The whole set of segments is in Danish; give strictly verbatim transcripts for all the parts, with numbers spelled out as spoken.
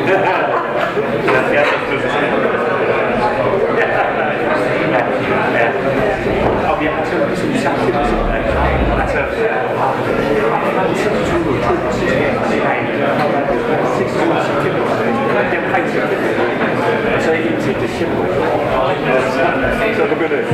Og vi har så ligesom sagt det, altså og så indtil december. Så begynder det.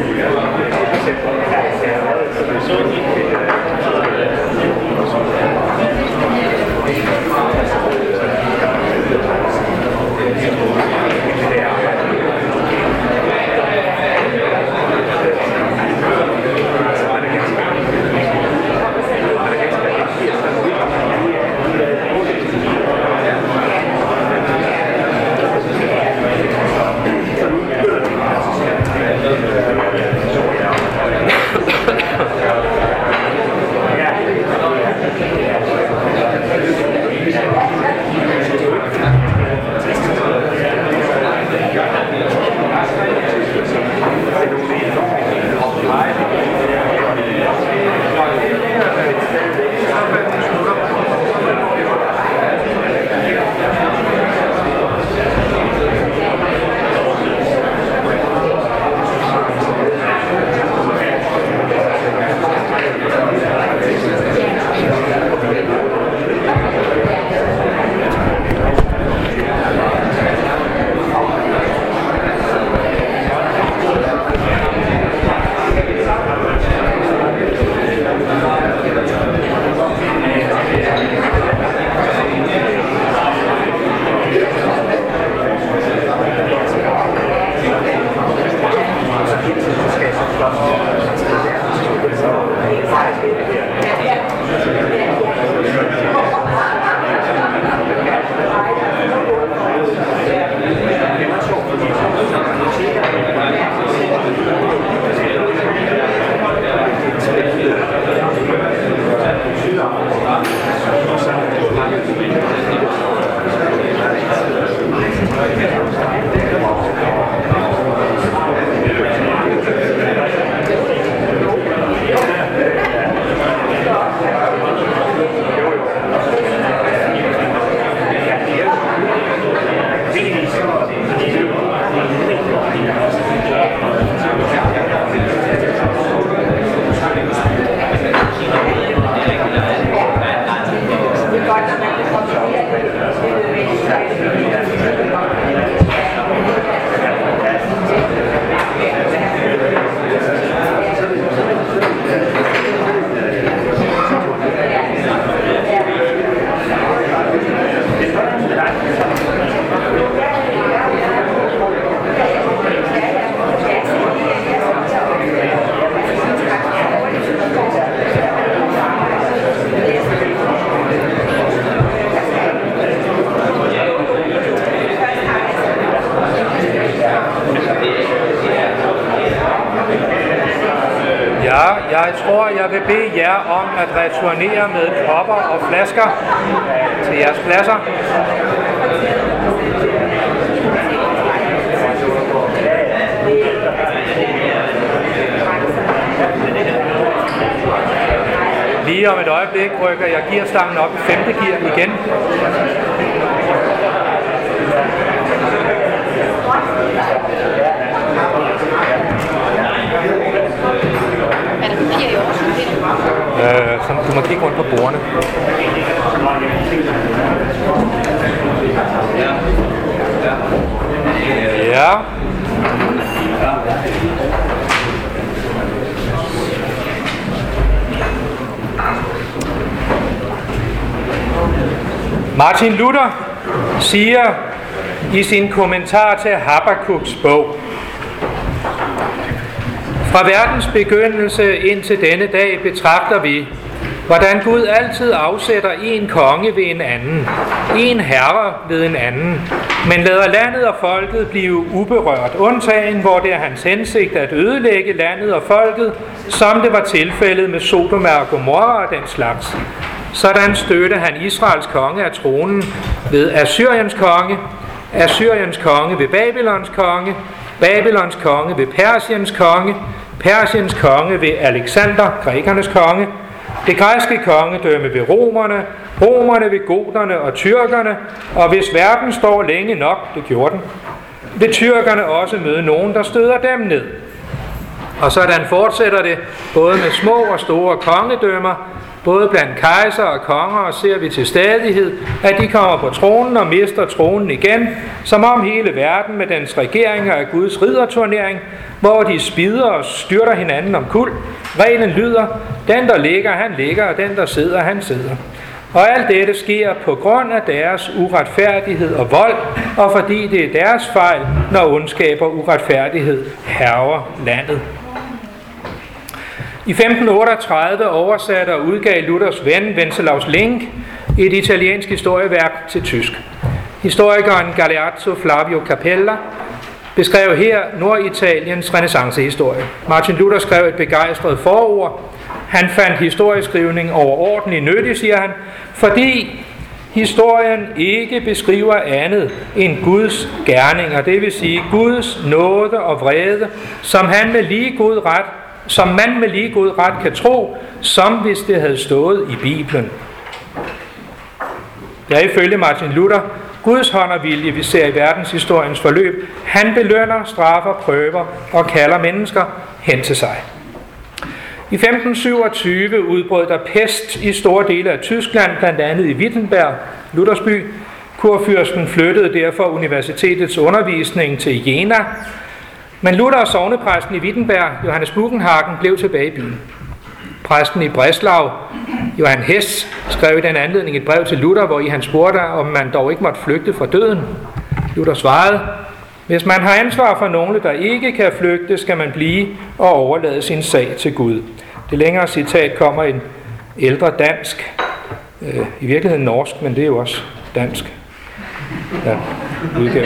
Jeg tror, jeg vil bede jer om at returnere med kopper og flasker til jeres pladser. Lige om et øjeblik rykker jeg gearstangen op i femte gear igen. Øh, så du må kigge rundt på bordene. Ja. Martin Luther siger i sin kommentar til Habakuks bog: fra verdens begyndelse indtil denne dag betragter vi, hvordan Gud altid afsætter en konge ved en anden, en herre ved en anden, men lader landet og folket blive uberørt, undtagen hvor det er hans hensigt at ødelægge landet og folket, som det var tilfældet med Sodoma og Gomorra og den slags. Sådan stødte han Israels konge af tronen ved Assyriens konge, Assyriens konge ved Babylons konge, Babylons konge ved Persiens konge, Persiens konge ved Alexander, grækernes konge, det græske kongedømme ved romerne, romerne, ved goterne og tyrkerne, og hvis verden står længe nok, det gjorde den, vil tyrkerne også møde nogen, der støder dem ned. Og sådan fortsætter det, både med små og store kongedømmer, både blandt kejser og konger, og ser vi til stadighed, at de kommer på tronen og mister tronen igen, som om hele verden med dens regeringer er Guds ridderturnering, hvor de spider og styrter hinanden om kul. Reglen lyder, den der ligger, han ligger, og den der sidder, han sidder. Og alt dette sker på grund af deres uretfærdighed og vold, og fordi det er deres fejl, når ondskab og uretfærdighed hærger landet. I femten otteogtredive oversatte og udgav Luthers ven Wenceslaus Link et italiensk historieværk til tysk. Historikeren Galeazzo Flavio Capella beskrev her Norditaliens renæssancehistorie. Martin Luther skrev et begejstret forord. Han fandt historieskrivning overordentlig nyttig, siger han, fordi historien ikke beskriver andet end Guds gerninger, det vil sige Guds nåde og vrede, som han med lige god ret som man med lige god ret kan tro, som hvis det havde stået i Bibelen. Det er ifølge Martin Luther Guds hånd og vilje, vi ser i verdenshistoriens forløb. Han belønner, straffer, prøver og kalder mennesker hen til sig. I femten syvogtyve udbrød der pest i store dele af Tyskland, blandt andet i Wittenberg, Luthers by. Kurfyrsten flyttede derfor universitetets undervisning til Jena, men Luther og sognepræsten i Wittenberg, Johannes Bugenhagen, blev tilbage i byen. Præsten i Breslau, Johann Hess, skrev i den anledning et brev til Luther, hvor i han spurgte, om man dog ikke måtte flygte fra døden. Luther svarede, hvis man har ansvar for nogle, der ikke kan flygte, skal man blive og overlade sin sag til Gud. Det længere citat kommer i en ældre dansk, øh, i virkeligheden norsk, men det er jo også dansk. Ja, udgave.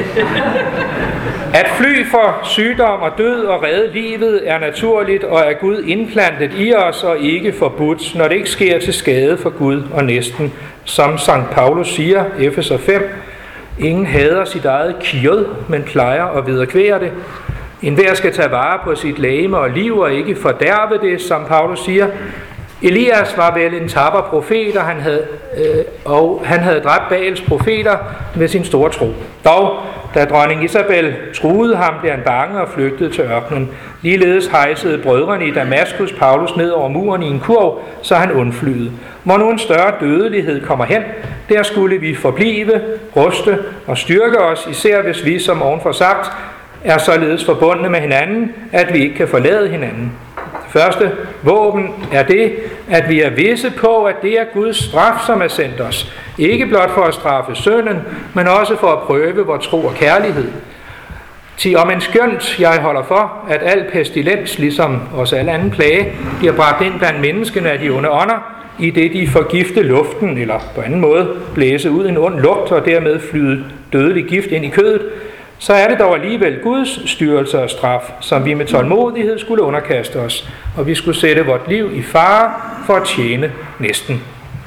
At fly for sygdom og død og redde livet er naturligt og er Gud indplantet i os og ikke forbudt, når det ikke sker til skade for Gud og næsten. Som Sankt Paulus siger, Efeser fem, ingen hader sit eget kød, men plejer at vederkvære det. Enhver skal tage vare på sit legeme og liv og ikke fordærve det, som Paulus siger. Elias var vel en tapper profet, og han havde, øh, og han havde dræbt Baals profeter med sin store tro. Dog, da dronning Isabel truede ham, blev han bange og flygtede til ørkenen. Ligeledes hejsede brødrene i Damaskus Paulus ned over muren i en kurv, så han undflyede. Hvor nu en større dødelighed kommer hen, der skulle vi forblive, ruste og styrke os, især hvis vi, som ovenfor sagt, er således forbundne med hinanden, at vi ikke kan forlade hinanden. Det første våben er det, at vi er visse på, at det er Guds straf, som er sendt os. Ikke blot for at straffe synden, men også for at prøve vor tro og kærlighed. Til om en skønt, jeg holder for, at al pestilens, ligesom også al anden plage, bliver bragt ind blandt menneskene af de onde ånder, i det de forgifte luften, eller på anden måde blæse ud en ond lugt, og dermed flyde dødelig gift ind i kødet, så er det dog alligevel Guds styrelse og straf, som vi med tålmodighed skulle underkaste os, og vi skulle sætte vort liv i fare for at tjene næsten.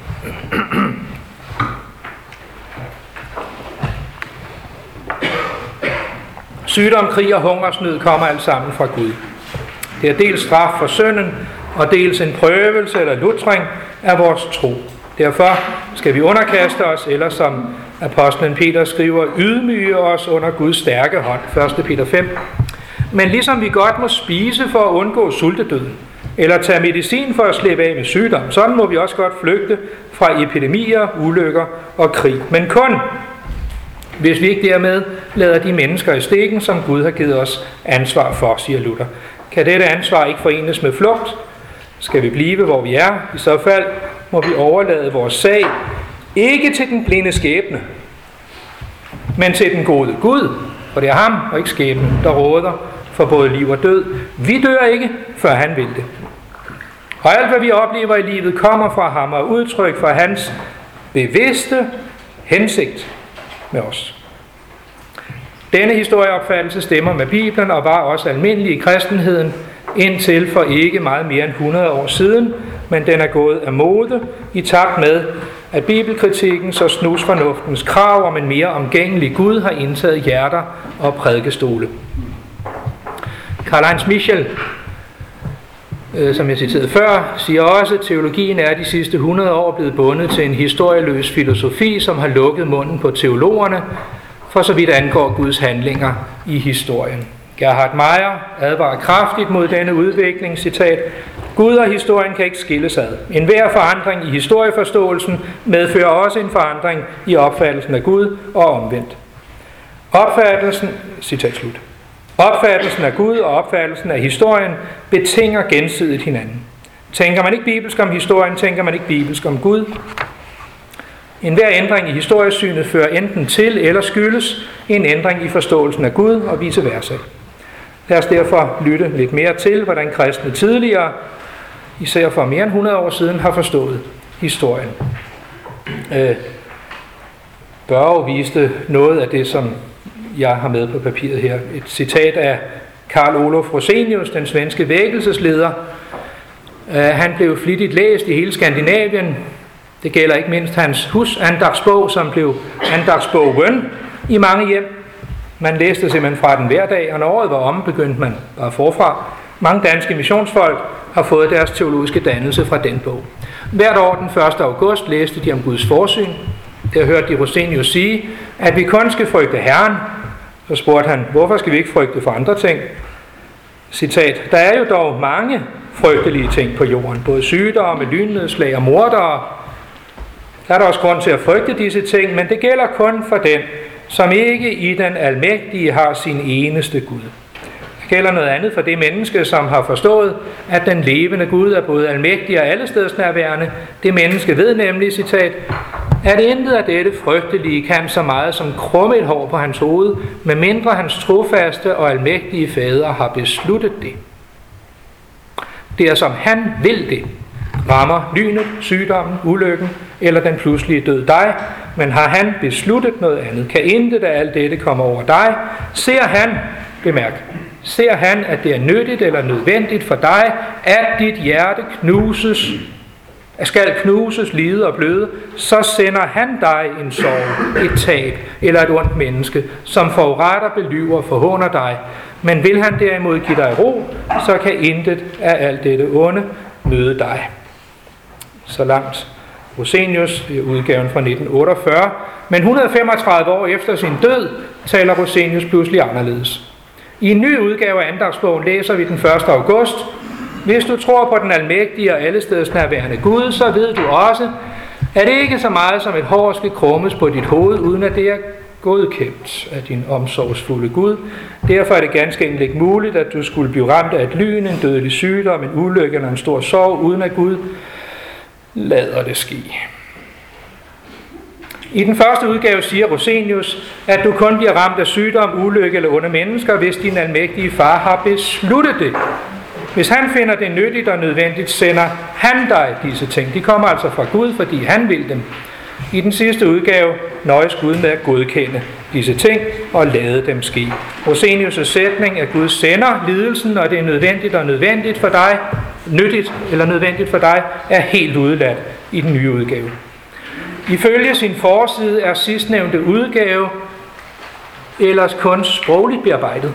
Sygdom, krig og hungersnød kommer alt sammen fra Gud. Det er dels straf for synden, og dels en prøvelse eller lutring af vores tro. Derfor skal vi underkaste os, eller som apostlen Peter skriver, ydmyge os under Guds stærke hånd, første Peter fem. Men ligesom vi godt må spise for at undgå sultedøden, eller tage medicin for at slippe af med sygdom, sådan må vi også godt flygte fra epidemier, ulykker og krig. Men kun, hvis vi ikke dermed lader de mennesker i stikken, som Gud har givet os ansvar for, siger Luther. Kan dette ansvar ikke forenes med flugt? Skal vi blive, hvor vi er? I så fald må vi overlade vores sag, ikke til den blinde skæbne, men til den gode Gud, for det er ham og ikke skæbnen, der råder for både liv og død. Vi dør ikke, før han vil det. Og alt, hvad vi oplever i livet, kommer fra ham og udtryk for hans bevidste hensigt med os. Denne historieopfattelse stemmer med Bibelen og var også almindelig i kristenheden indtil for ikke meget mere end hundrede år siden, men den er gået af mode i takt med, at bibelkritikkens og snusfornuftens krav om en mere omgængelig Gud har indtaget hjerter og prædikestole. Karl-Heinz Michel øh, som jeg citerede før, siger også, at teologien er de sidste hundrede år blevet bundet til en historieløs filosofi, som har lukket munden på teologerne, for så vidt angår Guds handlinger i historien. Gerhard Meyer advarer kraftigt mod denne udvikling, citat, Gud og historien kan ikke skilles ad. En hver forandring i historieforståelsen medfører også en forandring i opfattelsen af Gud og omvendt. Opfattelsen, citat slut. Opfattelsen af Gud og opfattelsen af historien betinger gensidigt hinanden. Tænker man ikke bibelsk om historien, tænker man ikke bibelsk om Gud. En hver ændring i historiesynet fører enten til eller skyldes en ændring i forståelsen af Gud og vice versa. Lad os derfor lytte lidt mere til, hvordan kristne tidligere, især for mere end hundrede år siden, har forstået historien. Øh, Børge viste noget af det, som jeg har med på papiret her. Et citat af Karl Olof Rosenius, den svenske vækkelsesleder. Øh, han blev flittigt læst i hele Skandinavien. Det gælder ikke mindst hans husandagsbog, som blev andagsbogen i mange hjem. Man læste simpelthen fra den hver dag, og når året var omme, begyndte man bare forfra. Mange danske missionsfolk har fået deres teologiske dannelse fra den bog. Hvert år den første august læste de om Guds forsyn. Der hørte de Rosenius sige, at vi kun skal frygte Herren. Så spurgte han, hvorfor skal vi ikke frygte for andre ting? Citat, der er jo dog mange frygtelige ting på jorden, både sygdomme, lynnedslag og mordere. Der er der også grund til at frygte disse ting, men det gælder kun for den, som ikke i den almægtige har sin eneste Gud. Det gælder noget andet for det menneske, som har forstået, at den levende Gud er både almægtig og allestedsnærværende. Det menneske ved nemlig, citat, at intet af dette frygtelige kan så meget som krumme et hår på hans hoved, medmindre hans trofaste og almægtige fader har besluttet det. Det er som han vil det. Rammer lynet, sygdommen, ulykken eller den pludselige død dig, men har han besluttet noget andet, kan intet af alt dette komme over dig, ser han, bemærk, ser han, at det er nyttigt eller nødvendigt for dig, at dit hjerte knuses, skal knuses, lide og bløde, så sender han dig en sorg, et tab eller et ondt menneske, som foruretter, belyver og forhåner dig. Men vil han derimod give dig ro, så kan intet af alt dette onde møde dig. Så langt Rosenius i udgaven fra nitten otteogfyrre, men et hundrede og femogtredive år efter sin død taler Rosenius pludselig anderledes. I en ny udgave af andagsbogen læser vi den første august, hvis du tror på den almægtige og allestedsnærværende Gud, så ved du også, at det ikke så meget som et hår skal krummes på dit hoved, uden at det er godkendt af din omsorgsfulde Gud. Derfor er det ganske enkelt ikke muligt, at du skulle blive ramt af et lyn, en dødelig sygdom, en ulykke eller en stor sorg, uden at Gud lader det ske. I den første udgave siger Rosenius, at du kun bliver ramt af sygdom, ulykke eller onde mennesker, hvis din almægtige far har besluttet det. Hvis han finder det nyttigt og nødvendigt, sender han dig disse ting. De kommer altså fra Gud, fordi han vil dem. I den sidste udgave nøjes Gud med at godkende disse ting og lade dem ske. Rosenius' sætning, at Gud sender lidelsen, og det er nødvendigt og nødvendigt for dig, nyttigt eller nødvendigt for dig, er helt udeladt i den nye udgave. Ifølge sin forside er sidstnævnte udgave ellers kun sprogligt bearbejdet.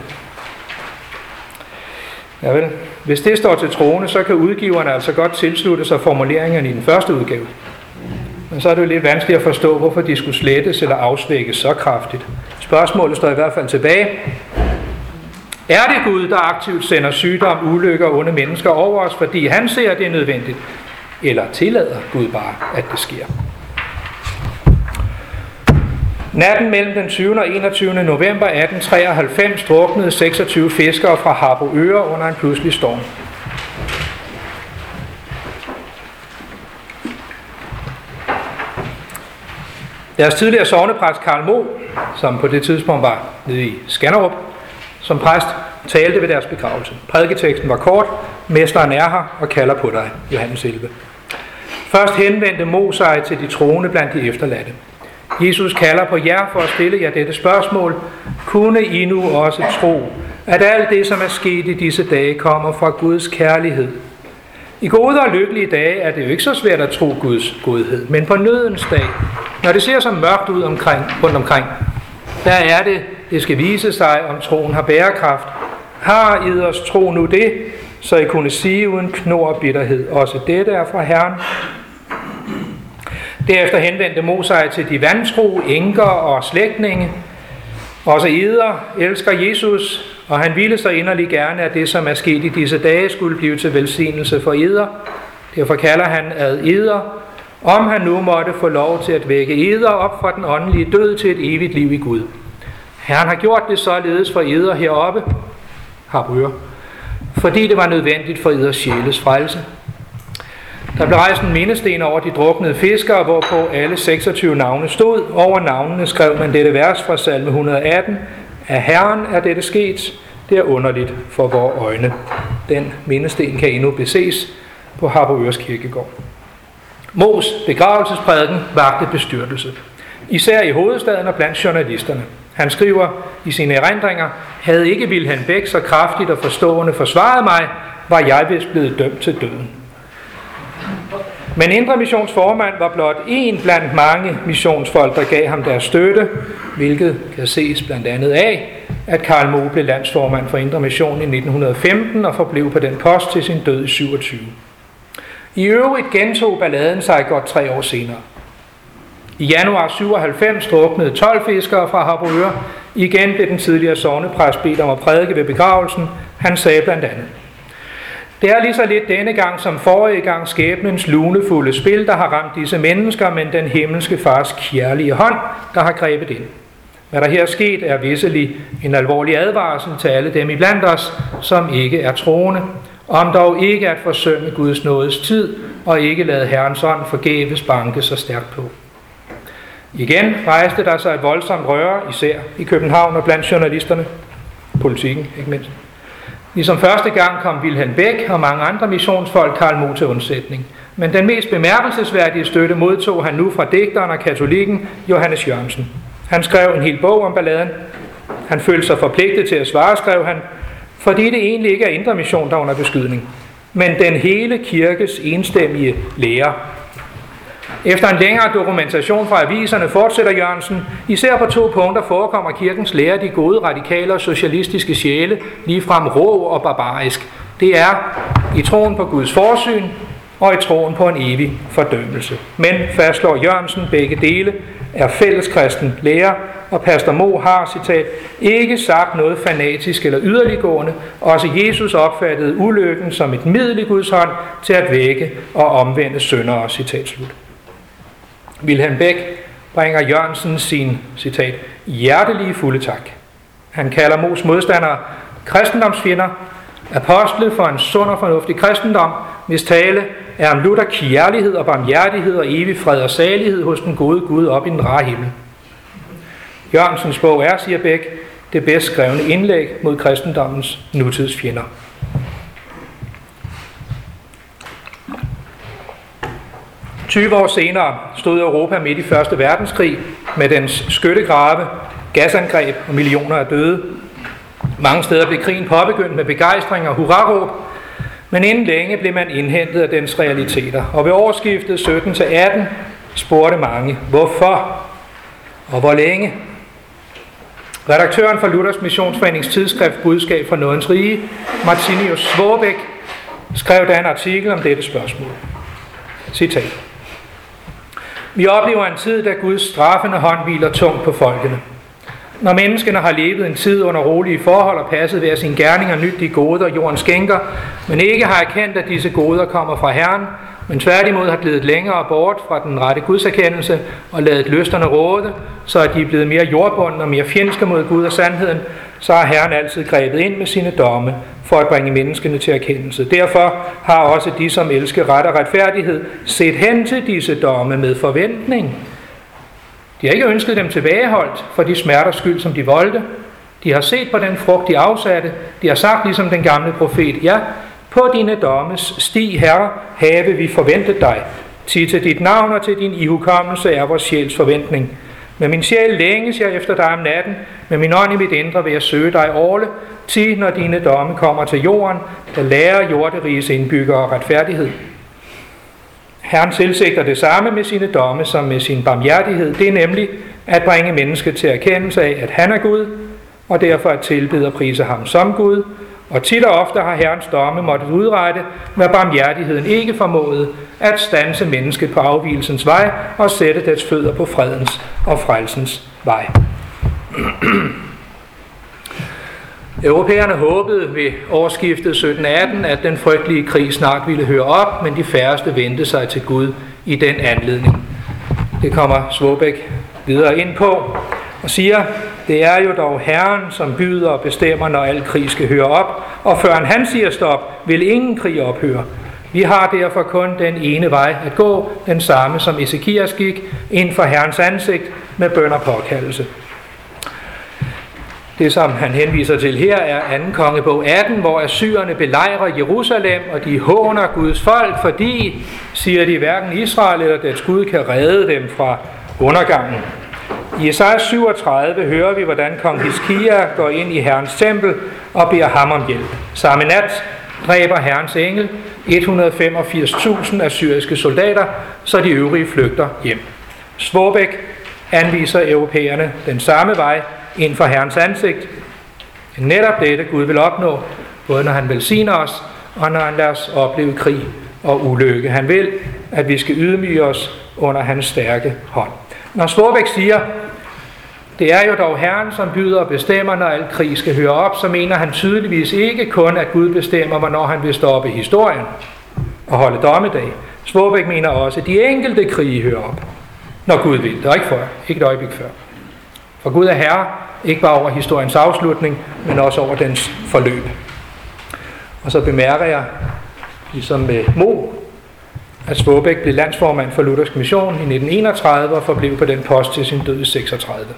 Javel. Hvis det står til troende, så kan udgiverne altså godt tilslutte sig formuleringerne i den første udgave. Men så er det jo lidt vanskeligt at forstå, hvorfor de skulle slettes eller afsvækkes så kraftigt. Spørgsmålet står i hvert fald tilbage. Er det Gud, der aktivt sender sygdom, ulykker og onde mennesker over os, fordi han ser, at det er nødvendigt? Eller tillader Gud bare, at det sker? Natten mellem den tyvende og enogtyvende november atten treoghalvfems druknede seksogtyve fiskere fra Harboøre under en pludselig storm. Deres tidligere sognepræst Karl Mo, som på det tidspunkt var nede i Skanderup, som præst talte ved deres begravelse. Prædiketeksten var kort: Mesteren er her og kalder på dig, Johannes elleve. Først henvendte Mo sig til de troende blandt de efterladte. Jesus kalder på jer for at stille jer dette spørgsmål. Kunne I nu også tro, at alt det, som er sket i disse dage, kommer fra Guds kærlighed? I gode og lykkelige dage er det jo ikke så svært at tro Guds godhed, men på nødens dag, når det ser så mørkt ud omkring, rundt omkring, der er det, det skal vise sig, om troen har bærekraft. Har eders tro nu det, så I kunne sige uden knor og bitterhed, også dette er fra Herren. Derefter henvendte Mos sig til de vantro, enker og slægtninge. Også eder elsker Jesus, og han ville så inderligt gerne, at det, som er sket i disse dage, skulle blive til velsignelse for eder. Derfor kalder han ad eder, om han nu måtte få lov til at vække eder op fra den åndelige død til et evigt liv i Gud. Herren har gjort det således for eder heroppe, Harboøre, fordi det var nødvendigt for eders sjæles frelse. Der blev rejst en mindesten over de druknede fiskere, hvorpå alle seksogtyve navne stod. Over navnene skrev man dette vers fra salme et hundrede og atten. Af Herren er dette sket, det er underligt for vores øjne. Den mindesten kan endnu beses på Harboøres kirkegård. Mos begravelsesprædiken vakte bestyrtelse, især i hovedstaden og blandt journalisterne. Han skriver i sine erindringer, havde ikke Vilhelm Bech så kraftigt og forstående forsvaret mig, var jeg vist blevet dømt til døden. Men Indre Missions formand var blot en blandt mange missionsfolk, der gav ham deres støtte, hvilket kan ses blandt andet af, at Karl Moe blev landsformand for Indre Mission i nitten femten og forblev på den post til sin død i syvogtyve. I øvrigt gentog balladen sig godt tre år senere. I januar syvoghalvfems druknede tolv fiskere fra Harboøre. Igen blev den tidligere sognepræst bedt om at prædike ved begravelsen. Han sagde blandt andet: det er lige så lidt denne gang som forrige gang skæbnens lunefulde spil, der har ramt disse mennesker, men den himmelske fars kærlige hånd, der har grebet ind. Hvad der her er sket, er visselig en alvorlig advarsel til alle dem iblandt os, som ikke er troende, om dog ikke at forsømme Guds nådes tid, og ikke lade Herrens ånd forgæves banke så stærkt på. Igen rejste der sig et voldsomt røre, især i København og blandt journalisterne, politikken ikke mindst. Ligesom første gang kom Vilhelm Bech og mange andre missionsfolk Karl Moe til undsætning. Men den mest bemærkelsesværdige støtte modtog han nu fra digteren og katolikken Johannes Jørgensen. Han skrev en hel bog om balladen. Han følte sig forpligtet til at svare, skrev han, fordi det egentlig ikke er Indre Mission, der er under beskydning, men den hele kirkes enstemmige lære. Efter en længere dokumentation fra aviserne fortsætter Jørgensen, især på to punkter forekommer kirkens lære de gode radikale og socialistiske sjæle ligefrem rå og barbarisk. Det er i troen på Guds forsyn og i troen på en evig fordømmelse. Men, fastslår Jørgensen, begge dele er fælleskristen lære, og pastor Moe har, citat, ikke sagt noget fanatisk eller yderliggående. Også Jesus opfattede ulykken som et middel i Guds hånd til at vække og omvende syndere, citat slut. Vilhelm Bech bringer Jørgensen sin, citat, hjertelige fulde tak. Han kalder Moes modstandere kristendomsfjender, apostle for en sund og fornuftig kristendom, hvis tale er om lutter kærlighed og barmhjertighed og evig fred og salighed hos den gode Gud op i den rare himmel. Jørgensens bog er, siger Bech, det bedst skrevne indlæg mod kristendommens nutidsfjender. tyve år senere stod Europa midt i første verdenskrig med dens skyttegrave, gasangreb og millioner af døde. Mange steder blev krigen påbegyndt med begejstring og hurraråb, men inden længe blev man indhentet af dens realiteter. Og ved årsskiftet sytten til atten spurgte mange, hvorfor og hvor længe? Redaktøren for Luthers Missionsforenings tidsskrift Budskab fra Nådens Rige, Martinius Svorbæk, skrev da en artikel om dette spørgsmål. Citat. Vi oplever en tid, da Guds straffende hånd hviler tungt på folkene. Når menneskene har levet en tid under rolige forhold og passet hver sin gerning og nyt de goder jorden skænker, men ikke har erkendt, at disse goder kommer fra Herren, men tværtimod har glidet længere bort fra den rette gudserkendelse og ladet lysterne råde, så at de er blevet mere jordbundne og mere fjendske mod Gud og sandheden, så har Herren altid grebet ind med sine domme for at bringe menneskene til erkendelse. Derfor har også de, som elsker ret og retfærdighed, set hen til disse domme med forventning. De har ikke ønsket dem tilbageholdt for de smerters skyld, som de voldte. De har set på den frugt, de afsatte. De har sagt, ligesom den gamle profet, ja, på dine dommes sti, Herre, have vi forventet dig. Sig til dit navn og til din ihukommelse er vores sjæls forventning. Med min sjæl længes jeg efter dig om natten, med min ånd i mit indre vil jeg søge dig årle. Ti, når dine domme kommer til jorden, der lærer jorderiges indbyggere retfærdighed. Herren tilsigter det samme med sine domme som med sin barmhjertighed. Det er nemlig at bringe mennesket til erkendelse af, at han er Gud, og derfor at tilbede og prise ham som Gud, Og tit og ofte har Herrens domme måttet udrette, hvad barmhjertigheden ikke formåede, at standse mennesket på afvigelsens vej og sætte dets fødder på fredens og frelsens vej. Europæerne håbede ved årsskiftet sytten atten, at den frygtelige krig snart ville høre op, men de færreste vendte sig til Gud i den anledning. Det kommer Svobæk videre ind på og siger, det er jo dog Herren, som byder og bestemmer, når al krig skal høre op, og før han siger stop, vil ingen krig ophøre. Vi har derfor kun den ene vej at gå, den samme som Esekias gik, ind for Herrens ansigt med bøn og påkaldelse. Det, som han henviser til her, er anden kongebog atten, hvor assyrerne belejrer Jerusalem, og de håner Guds folk, fordi, siger de, hverken Israel eller dets Gud kan redde dem fra undergangen. I Esajas syvogtredive hører vi, hvordan kong Hiskia går ind i Herrens tempel og beder ham om hjælp. Samme nat dræber Herrens engel et hundrede og femogfirs tusind assyriske soldater, så de øvrige flygter hjem. Svobæk anviser europæerne den samme vej ind for Herrens ansigt. Netop dette Gud vil opnå, både når han velsigner os, og når han lader os opleve krig og ulykke. Han vil, at vi skal ydmyge os under hans stærke hånd. Når Svobæk siger, det er jo dog Herren, som byder og bestemmer, når al krig skal høre op, så mener han tydeligvis ikke kun, at Gud bestemmer, hvornår han vil stoppe historien og holde dommedag. Svobæk mener også, at de enkelte krige hører op, når Gud vil. Det er ikke før, ikke et øjeblik før. For Gud er herre, ikke bare over historiens afslutning, men også over dens forløb. Og så bemærker jeg, ligesom med Mo, at Svobæk blev landsformand for Luthersk Mission i nitten enogtredive og forblev på den post til sin død i seksogtredive.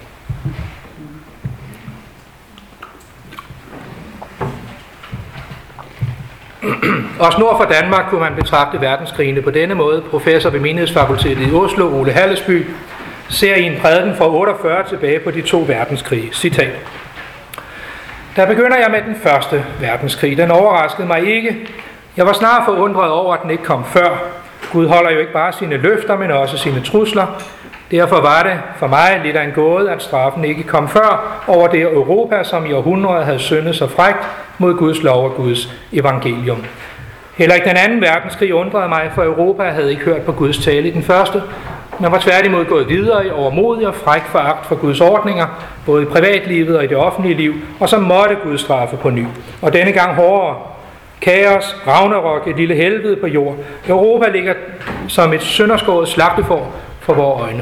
Også nord for Danmark kunne man betragte verdenskrigene på denne måde. Professor ved Menighedsfakultetet i Oslo, Ole Hallesby, ser i en prædiken fra otteogfyrre tilbage på de to verdenskrige. Citat. Der begynder jeg med den første verdenskrig. Den overraskede mig ikke. Jeg var snart forundret over, at den ikke kom før. Gud holder jo ikke bare sine løfter, men også sine trusler. Derfor var det for mig lidt af en gåde, at straffen ikke kom før over det Europa, som i århundreder havde syndet så frækt mod Guds lov og Guds evangelium. Heller ikke den anden verdenskrig undrede mig, for Europa havde ikke hørt på Guds tale i den første, men var tværtimod gået videre i overmodig og fræk foragt for Guds ordninger, både i privatlivet og i det offentlige liv, og så måtte Gud straffe på ny. Og denne gang hårdere. Kaos, Ragnarok, et lille helvede på jord. Europa ligger som et sønderskåret slagtefår for vores øjne.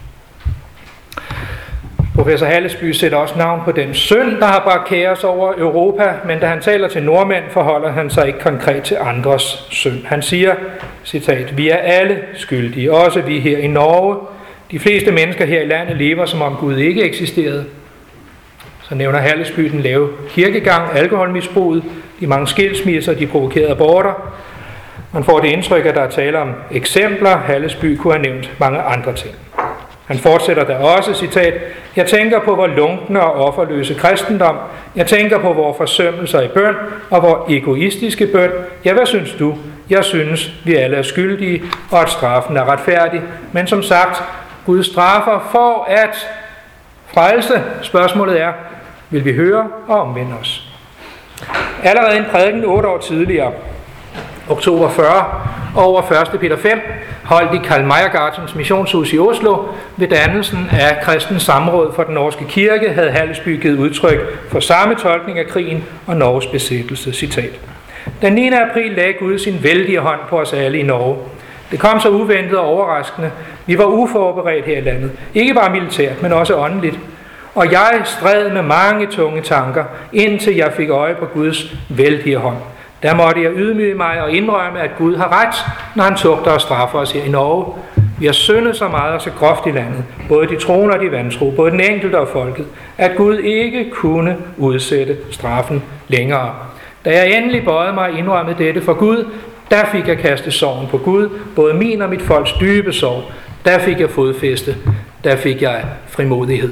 Professor Hallesby sætter også navn på den synd, der har bragt kaos over Europa, men da han taler til nordmænd, forholder han sig ikke konkret til andres synd. Han siger, citat, vi er alle skyldige, også vi her i Norge. De fleste mennesker her i landet lever, som om Gud ikke eksisterede. Så nævner Hallesby den lave kirkegang, alkoholmisbruget, de mange skilsmisser, de provokerede aborter. Man får det indtryk, at der er tale om eksempler. Hallesby kunne have nævnt mange andre ting. Han fortsætter der også, citat, jeg tænker på vor lunkne og offerløse kristendom. Jeg tænker på vores forsømmelser i bøn og vores egoistiske bøn. Ja, hvad synes du? Jeg synes, vi alle er skyldige, og at straffen er retfærdig. Men som sagt, Gud straffer for at frelse. Spørgsmålet er, vil vi høre og omvende os? Allerede en prædiken otte år tidligere, oktober fyrre, over første Peter fem, holdt i Karl Meiergartens missionshus i Oslo ved dannelsen af kristens samråd for den norske kirke, havde Hallesby givet udtryk for samme tolkning af krigen og Norges besættelse. Citat. Den niende april lagde Gud sin vældige hånd på os alle i Norge. Det kom så uventet og overraskende. Vi var uforberedt her i landet. Ikke bare militært, men også åndeligt. Og jeg stred med mange tunge tanker, indtil jeg fik øje på Guds vældige hånd. Der måtte jeg ydmyge mig og indrømme, at Gud har ret, når han tugter og straffer os her i Norge. Vi har syndet så meget og så groft i landet, både de troende og de vantro, både den enkelte og folket, at Gud ikke kunne udsætte straffen længere. Da jeg endelig bøjede mig og indrømmede dette for Gud, der fik jeg kastet sorgen på Gud, både min og mit folks dybe sorg. Der fik jeg fodfæste, der fik jeg frimodighed.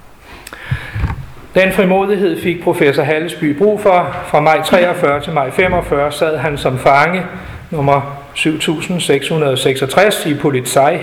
Den frimodighed fik professor Hallesby brug for. Fra maj treogfyrre til maj femogfyrre sad han som fange nummer syv tusind seks hundrede og seksogtres i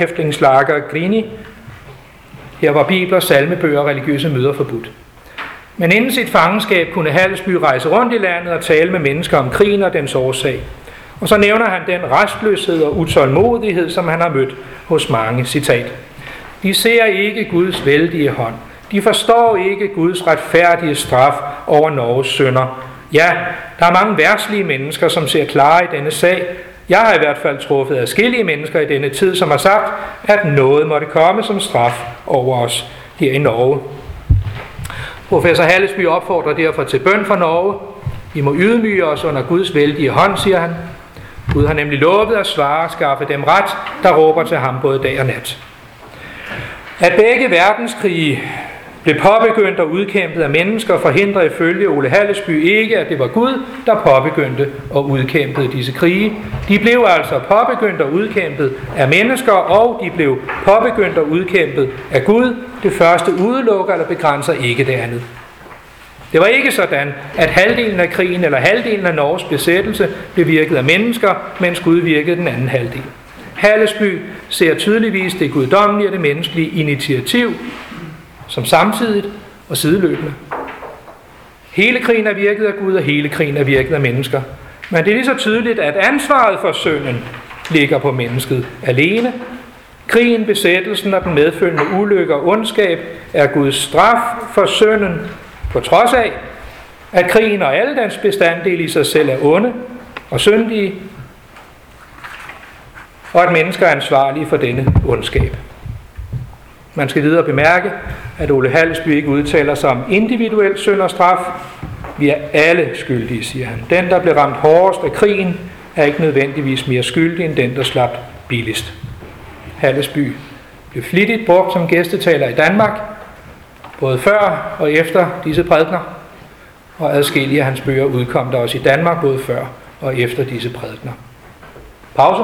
Polizei-Häftlingslager Grini. Her var bibler, salmebøger og religiøse møder forbudt. Men inden sit fangenskab kunne Hallesby rejse rundt i landet og tale med mennesker om krigen og dens årsag. Og så nævner han den restløshed og utålmodighed, som han har mødt hos mange. Citat. De ser ikke Guds vældige hånd. De forstår ikke Guds retfærdige straf over Norges synder. Ja, der er mange værslige mennesker, som ser klare i denne sag. Jeg har i hvert fald truffet adskillige mennesker i denne tid, som har sagt, at noget måtte komme som straf over os her i Norge. Professor Hallesby opfordrer derfor til bøn for Norge. Vi må ydmyge os under Guds vældige hånd, siger han. Gud har nemlig lovet at svare og skaffe dem ret, der råber til ham både dag og nat. At begge verdenskrige blev påbegyndt og udkæmpet af mennesker, forhindrer ifølge Ole Hallesby ikke, at det var Gud, der påbegyndte og udkæmpede disse krige. De blev altså påbegyndt og udkæmpet af mennesker, og de blev påbegyndt og udkæmpet af Gud. Det første udelukker eller begrænser ikke det andet. Det var ikke sådan, at halvdelen af krigen eller halvdelen af Norges besættelse blev virket af mennesker, mens Gud virkede den anden halvdel. Hallesby ser tydeligvis det guddommelige og det menneskelige initiativ som samtidigt og sideløbende. Hele krigen er virket af Gud, og hele krigen er virket af mennesker. Men det er lige så tydeligt, at ansvaret for synden ligger på mennesket alene. Krigen, besættelsen og den medfølgende ulykke og ondskab er Guds straf for synden, på trods af, at krigen og alle dens bestanddele i sig selv er onde og syndige, og at mennesker er ansvarlige for denne ondskab. Man skal videre bemærke, at Ole Hallesby ikke udtaler sig om individuel synd og straf. Vi er alle skyldige, siger han. Den, der blev ramt hårdest af krigen, er ikke nødvendigvis mere skyldig end den, der slap billigst. Hallesby blev flittigt brugt som gæstetaler i Danmark, både før og efter disse prædikener, og adskillige af hans bøger udkom der også i Danmark, både før og efter disse prædikener. Pause.